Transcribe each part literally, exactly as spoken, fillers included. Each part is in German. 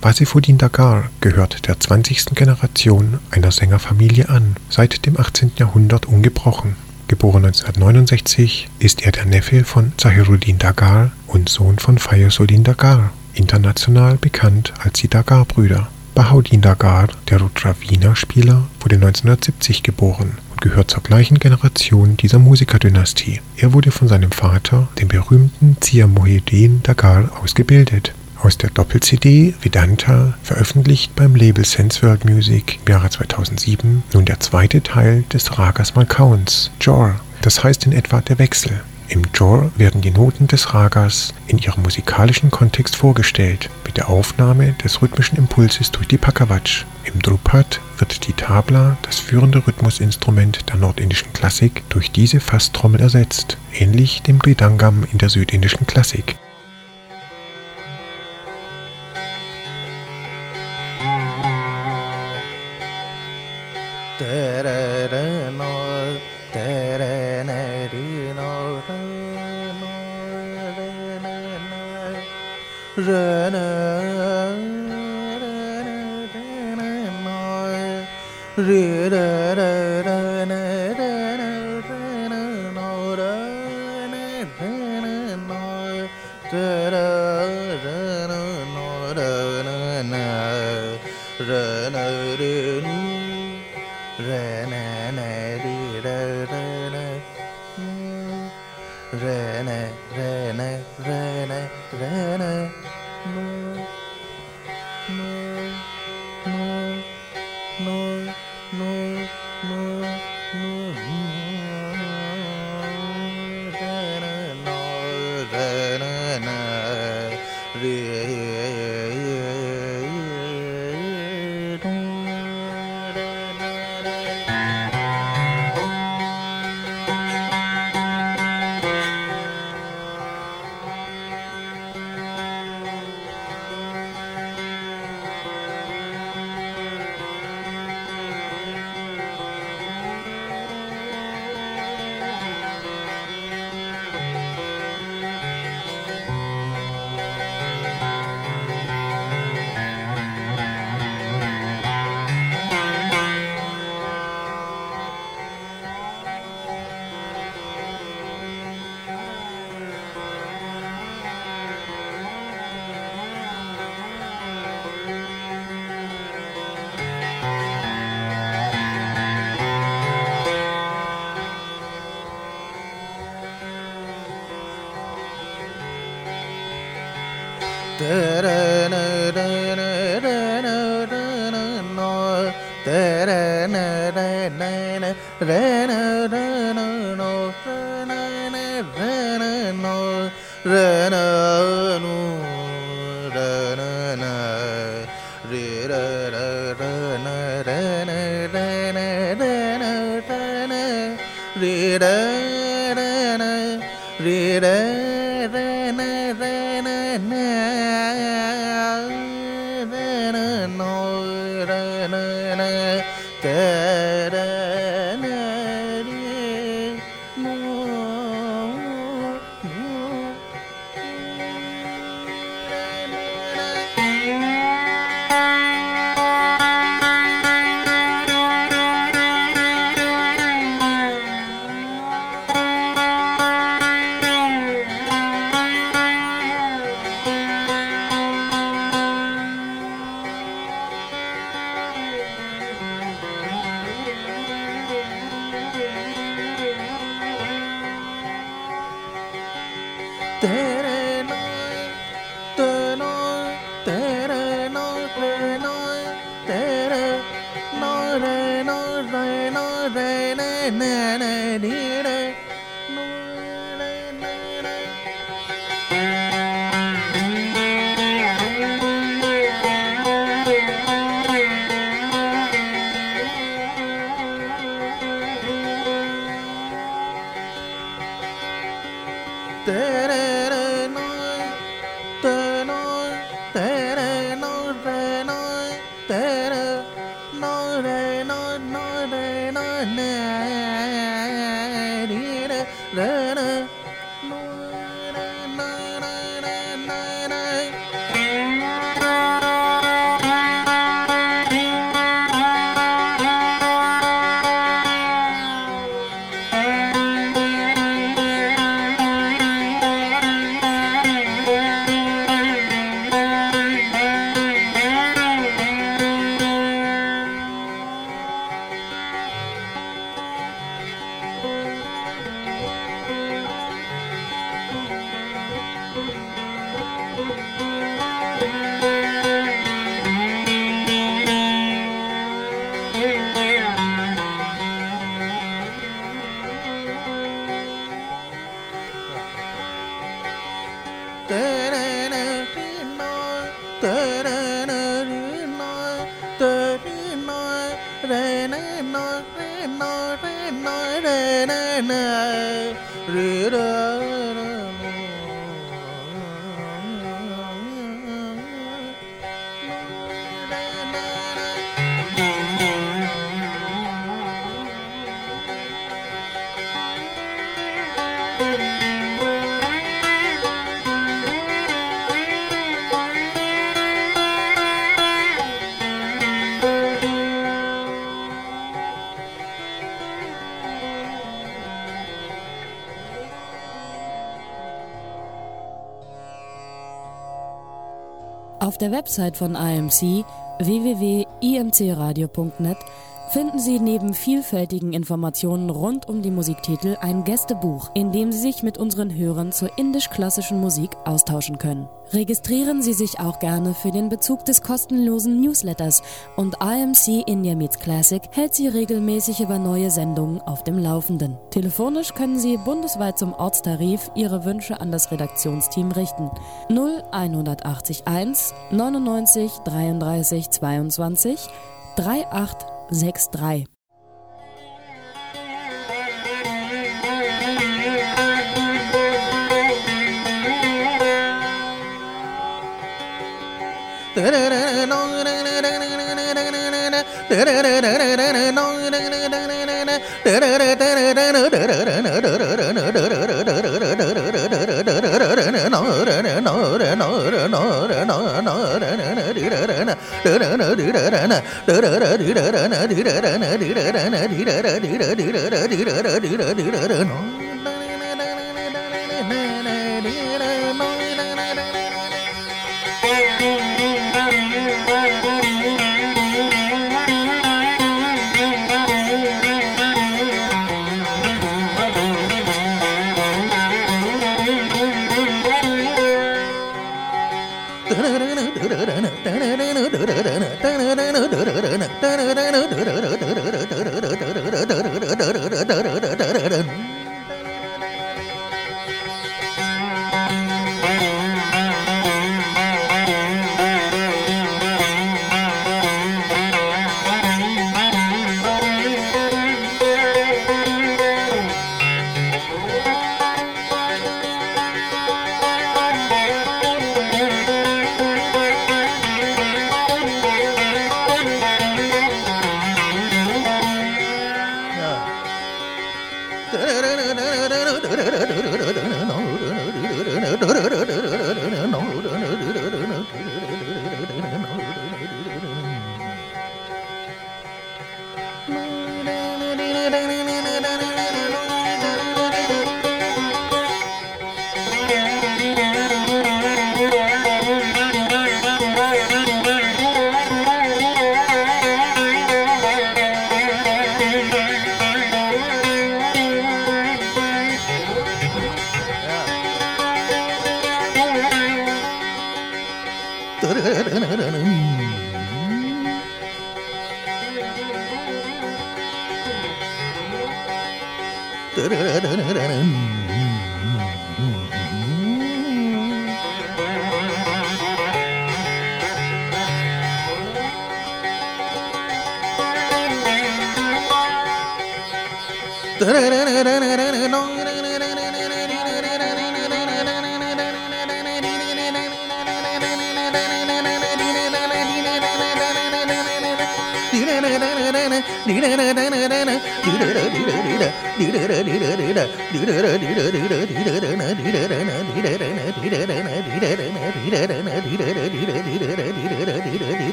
Vasifudin Dagar gehört der zwanzigsten Generation einer Sängerfamilie an, seit dem achtzehnten Jahrhundert ungebrochen. Geboren neunzehnhundertneunundsechzig, ist er der Neffe von Zahiruddin Dagar und Sohn von Fayasuddin Dagar, international bekannt als die Dagar-Brüder. Bahauddin Dagar, der Rudra-Veena-Spieler, wurde neunzehnhundertsiebzig geboren und gehört zur gleichen Generation dieser Musikerdynastie. Er wurde von seinem Vater, dem berühmten Zia Mohieddin Dagar, ausgebildet. Aus der Doppel-C D Vedanta, veröffentlicht beim Label Sense World Music im Jahre zweitausendsieben, nun der zweite Teil des Ragas Malkauns, Jor, das heißt in etwa der Wechsel. Im Jor werden die Noten des Ragas in ihrem musikalischen Kontext vorgestellt, mit der Aufnahme des rhythmischen Impulses durch die Pakawatsch. Im Drupad wird die Tabla, das führende Rhythmusinstrument der nordindischen Klassik, durch diese Fasstrommel ersetzt, ähnlich dem Mridangam in der südindischen Klassik. Auf der Website von I M C w w w punkt i m c radio punkt net finden Sie neben vielfältigen Informationen rund um die Musiktitel ein Gästebuch, in dem Sie sich mit unseren Hörern zur indisch-klassischen Musik austauschen können. Registrieren Sie sich auch gerne für den Bezug des kostenlosen Newsletters und I M C India Meets Classic hält Sie regelmäßig über neue Sendungen auf dem Laufenden. Telefonisch können Sie bundesweit zum Ortstarif Ihre Wünsche an das Redaktionsteam richten. null einhundertachtzig eins neunundneunzig dreiunddreißig zweiundzwanzig drei acht sechs drei.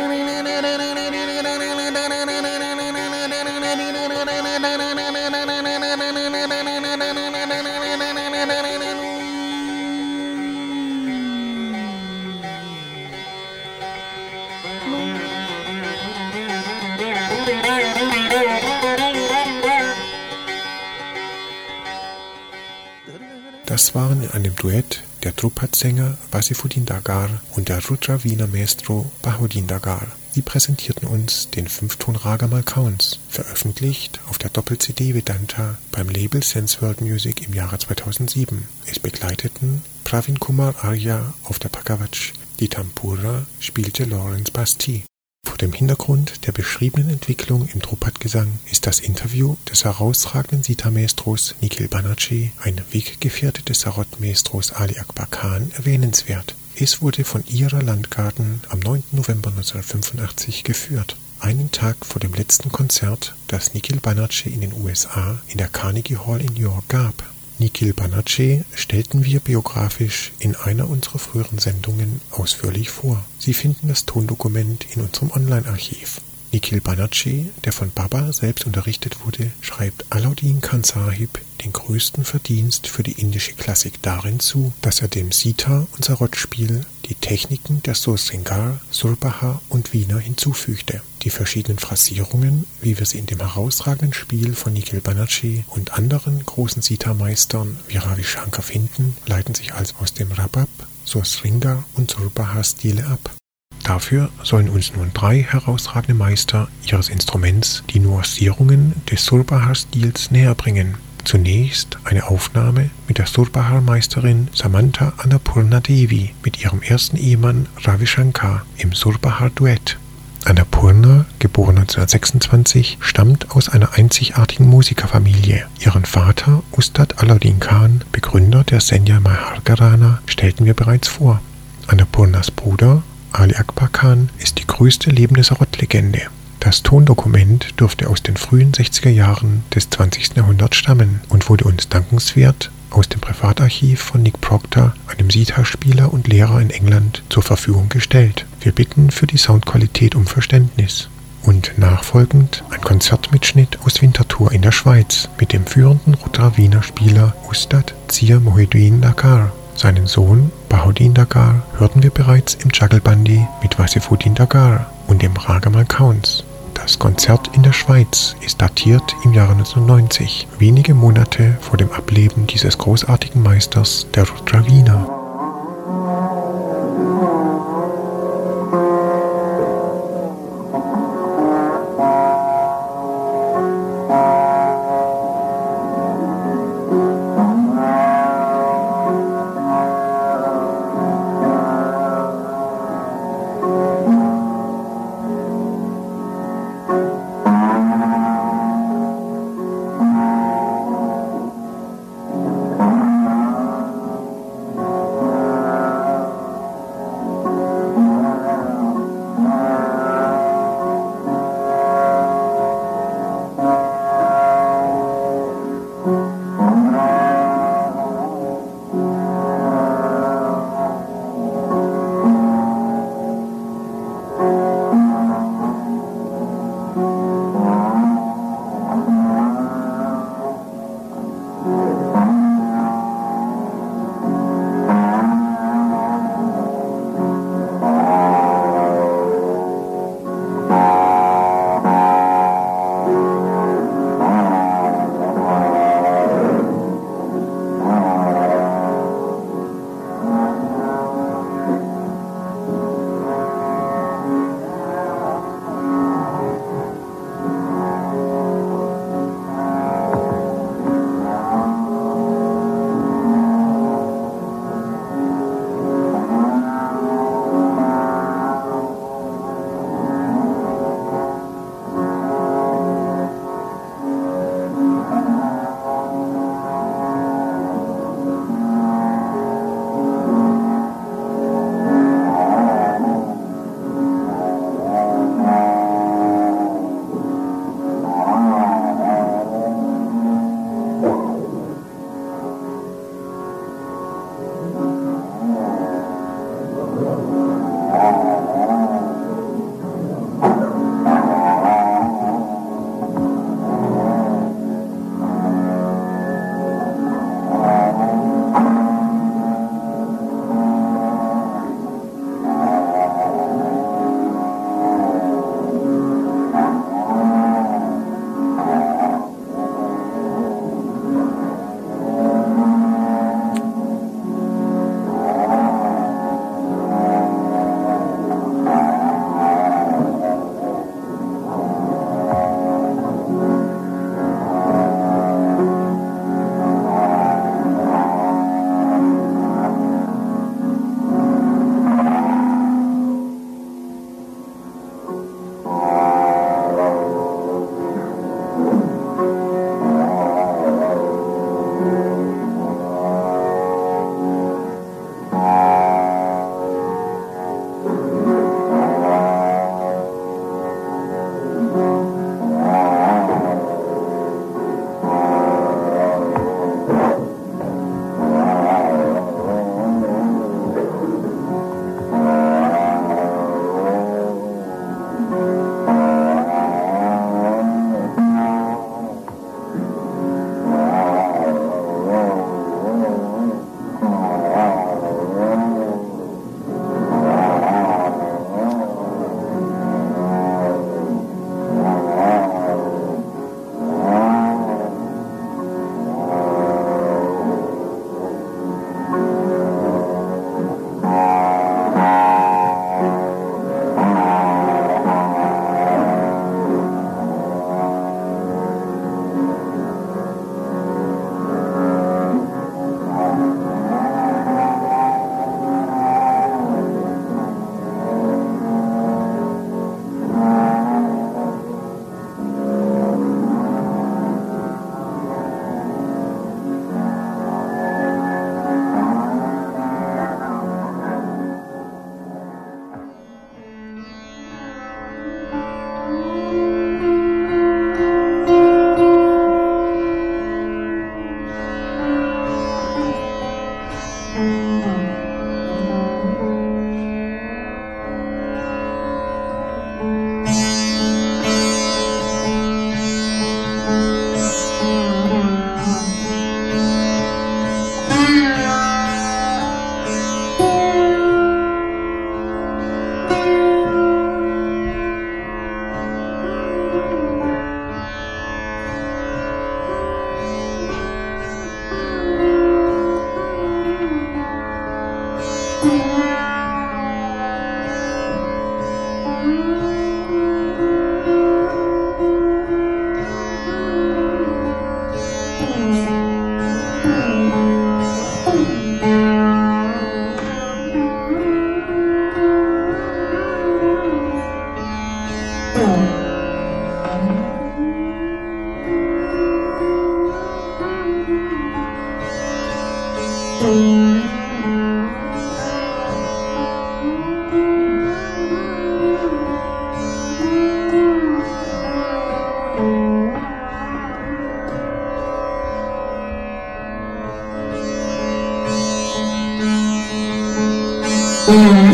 Da Das waren in einem Duett der Dhrupada-Sänger Vasifudin Dagar und der Rudra-Veena-Maestro Bahudin Dagar. Die präsentierten uns den Fünfton Raga Malkauns, veröffentlicht auf der Doppel-C D Vedanta beim Label Sense World Music im Jahre zweitausendsieben. Es begleiteten Pravin Kumar Arya auf der Bhagawatch, die Tampura spielte Lawrence Basti. Vor dem Hintergrund der beschriebenen Entwicklung im Drupad-Gesang ist das Interview des herausragenden Sitar-Maestros Nikhil Banerjee, ein Weggefährte des Sarod-Maestros Ali Akbar Khan, erwähnenswert. Es wurde von Ira Landgarten am neunten November neunzehnhundertfünfundachtzig geführt, einen Tag vor dem letzten Konzert, das Nikhil Banerjee in den U S A in der Carnegie Hall in New York gab. Nikhil Banerjee stellten wir biografisch in einer unserer früheren Sendungen ausführlich vor. Sie finden das Tondokument in unserem Online-Archiv. Nikhil Banerjee, der von Baba selbst unterrichtet wurde, schreibt Alauddin Khan Sahib den größten Verdienst für die indische Klassik darin zu, dass er dem Sitar- und Sarod-Spiel die Techniken der Sursingar, Surbahar und Veena hinzufügte. Die verschiedenen Phrasierungen, wie wir sie in dem herausragenden Spiel von Nikhil Banerjee und anderen großen Sitar-Meistern wie Ravi Shankar finden, leiten sich also aus dem Rabab, Sursingar und Surbahar-Stile ab. Dafür sollen uns nun drei herausragende Meister ihres Instruments die Nuancierungen des Surbahar-Stils näherbringen. Zunächst eine Aufnahme mit der Surbahar-Meisterin Samantha Annapurna Devi mit ihrem ersten Ehemann Ravi Shankar im Surbahar-Duett. Annapurna, geboren neunzehnhundertsechsundzwanzig, stammt aus einer einzigartigen Musikerfamilie. Ihren Vater, Ustad Alauddin Khan, Begründer der Senya Mahargharana, stellten wir bereits vor. Annapurnas Bruder, Ali Akbar Khan, ist die größte lebende Sarod-Legende. Das Tondokument dürfte aus den frühen sechziger Jahren des zwanzigsten Jahrhunderts stammen und wurde uns dankenswert aus dem Privatarchiv von Nick Proctor, einem Sitar-Spieler und Lehrer in England, zur Verfügung gestellt. Wir bitten für die Soundqualität um Verständnis. Und nachfolgend ein Konzertmitschnitt aus Winterthur in der Schweiz mit dem führenden Rudra-Veena-Spieler Ustad Zia Mohideen Dagar. Seinen Sohn Bahudin Dagar hörten wir bereits im Jugalbandi mit Vasifudin Dagar und dem Raga Malkauns. Das Konzert in der Schweiz ist datiert im Jahre neunzehnhundertneunzig, wenige Monate vor dem Ableben dieses großartigen Meisters der Rudra Veena.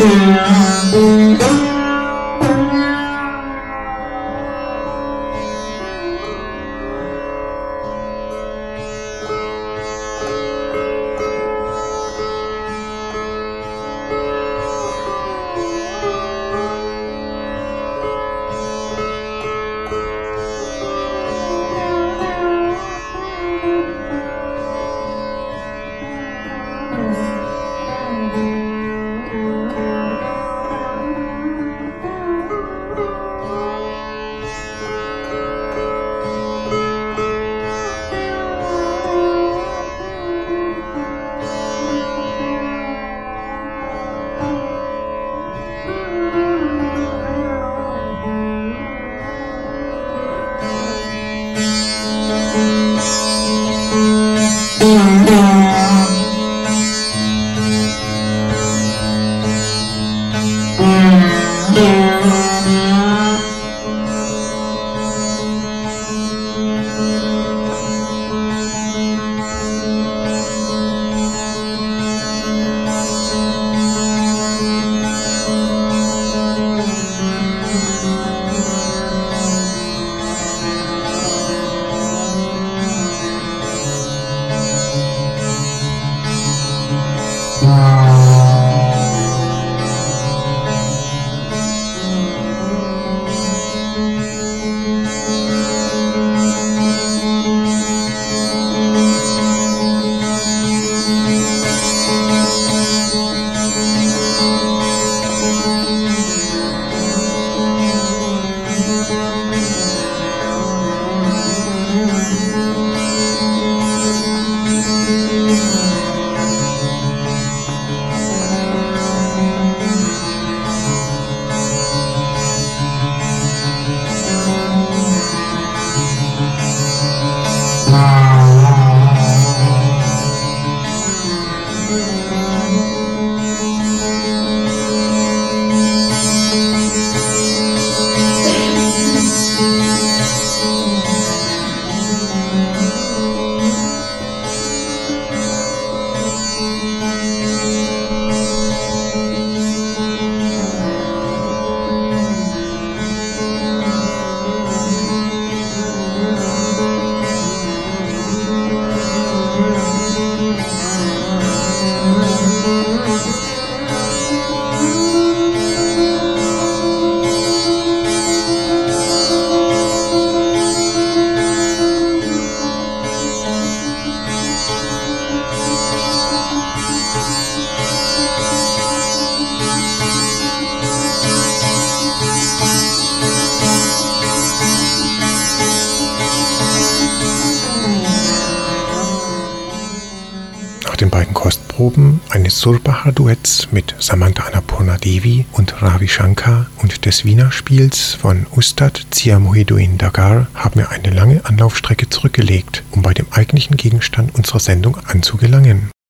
Nach den beiden Kostproben eines Surbahar-Duetts mit Samantha Annapurna Devi und Ravi Shankar und des Wiener Spiels von Ustad Zia Muhyiddin Dagar haben wir eine lange Anlaufstrecke zurückgelegt, um bei dem eigentlichen Gegenstand unserer Sendung anzugelangen.